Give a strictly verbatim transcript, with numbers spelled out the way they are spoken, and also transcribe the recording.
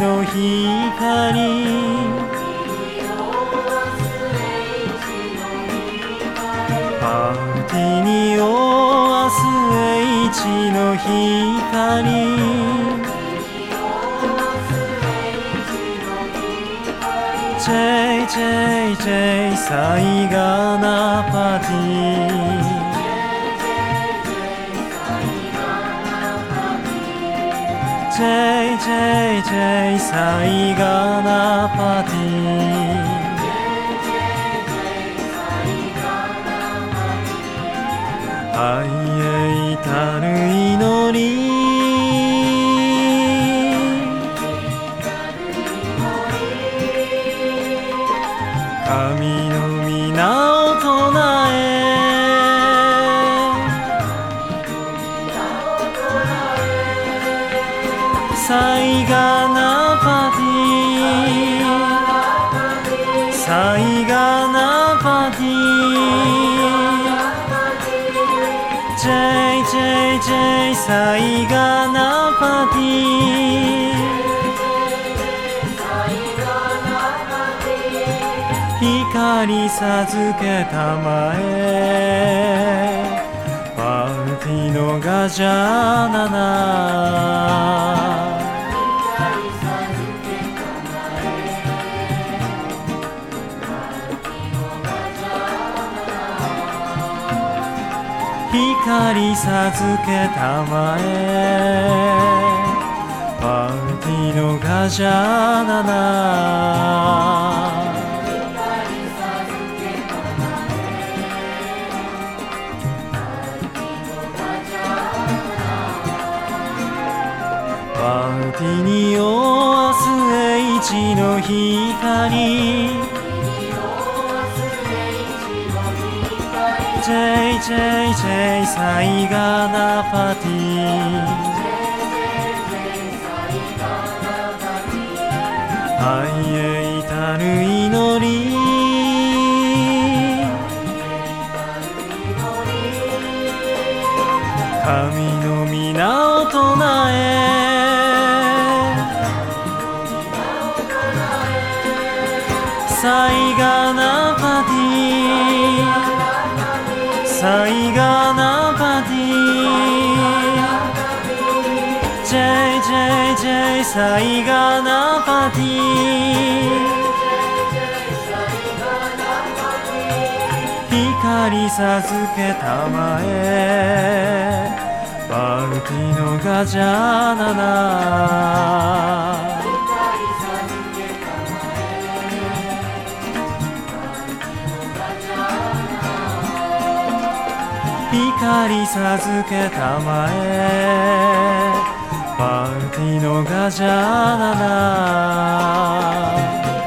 の光パーティーにおわす英知の光ジェイジェイジェイサイガナパティジェイジェイジェイサイガナパティ愛へ至る祈り神の皆を唱えサイガナパティサイガナパティジェイジェイジェイサイガナパティ光授けたまえパーティーのガジャナナ光授けたまえパーティーのガジャナナパーティーにおわす英知の光ジェイジェイジェイサイガナパティ愛へ至る祈り神の皆を唱えサイガナパティサイガナパティジェイジェイジェイサイガナパティ光授けたまえパーティーのガジャナナ光授けたまえパーティーのガジャナナ